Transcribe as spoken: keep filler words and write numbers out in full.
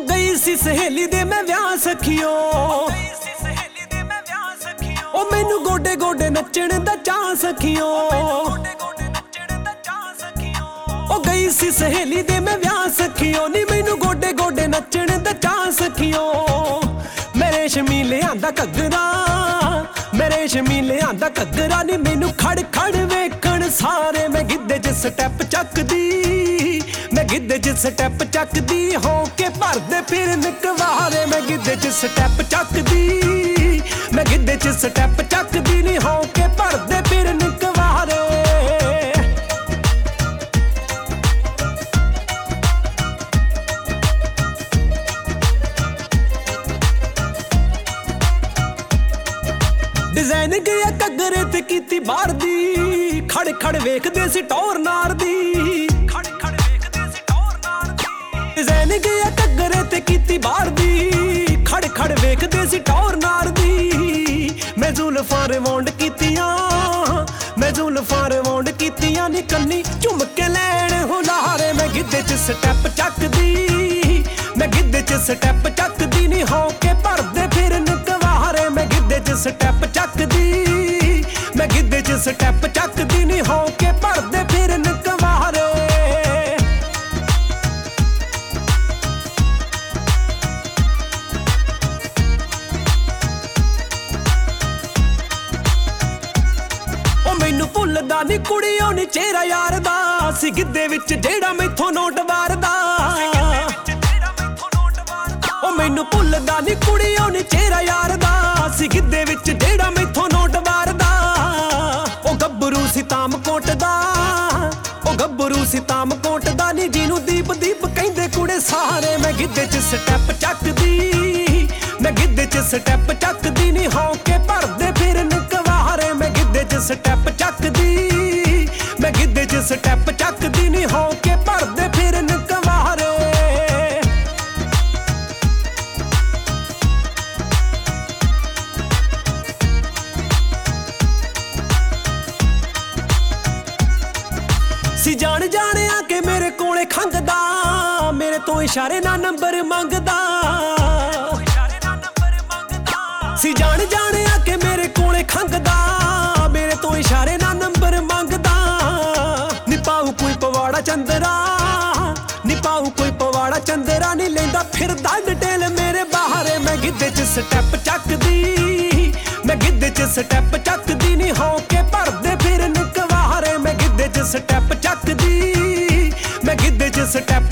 गई सी सहेली दे मैं व्याह सखियो, ओ मैनू गोडे गोडे नचण दा चाह सखियो। ओ गई सी सहेली दे मैं व्याह सखियो, नी मैनू गोडे गोडे नचण दा चाह सखियो। मेरे शमीले आंदा घग्गरा, मेरे शमीले आंदा घग्गरा, नी मैनू खड़ खड़ वेखण सारे। मैं गिद्धे च स्टैप चकदी, मैं गिद्धे च स्टैप चकदी, हो के भरदे फिरन कवारे। मैं गिद्धे च स्टैप चकदी, मैं गिद्धे च स्टैप चकदी, नी हो के भरदे फिरन कवारे। डिजाइन गया घग्गरे ते कीती बाहर दी, खड़ खड़ वेखदे सी टौर नार दी। डिजाइन गया घग्गरे ते कीती बाहर दी, खड़ खड़ वेखदे सी टौर नार दी। मैं जुल्फां रिवोंड कीतियां, मैं जुल्फां रिवोंड कीतियां, नी कन्नी झुमके लैण हुलारे। मैं गिद्धे च स्टैप चकदी, मैं गिद्धे च स्टैप चकदी, नी हो के भरदे फिरन कवारे। मैं गिद्धे च स्टैप चकदी, मैं गिद्धे च स्टैप चकदी, नी हो के भरदे फिरन कवारे। ओ मैनू भुलदा नी कुड़ियों नी चेहरा यार दा, सी गिद्धे विच जेड़ा मैथों नोट वारदा। ओ मैनू भुलदा नी कुड़ियों नी चेहरा यार दा, सी गिद्धे विच जेड़ा मैथों नोट वारदा। ओ गब्बरू सी ताम कोट दा, ओ गब्बरू सी ताम कोट दा, नी जिनू दीप दीप कहंदे कुड़े सारे। मैं गिद्धे च स्टैप चकदी, मैं गिद्धे च स्टैप चकदी, नी हो के भरदे फिरन कवारे। मैं गिद्धे च स्टैप चकदी, मैं गिद्धे च स्टैप चकदी, नी हो के भरदे फिरन कवारे। सी जान जाने आके मेरे कोले खंगदा, मेरे तो इशारे ना नंबर मंगदा। सी जान जाने आके मेरे कोले खंगदा, मेरे तो इशारे ना नंबर मंगदा। नी पाऊ कोई पवाड़ा चंदरा, नी पाऊ कोई पवाड़ा चंदरा, नी लेंदा फिरदा डिटेल मेरे बाहरे। मैं गिद्धे च स्टैप चकदी, मैं गिद्धे च स्टैप चकदी, नी हो के भरदे फिरन कवारे। मैं गिद्धे च स्टैप चकदी, मैं गिद्धे च स्टैप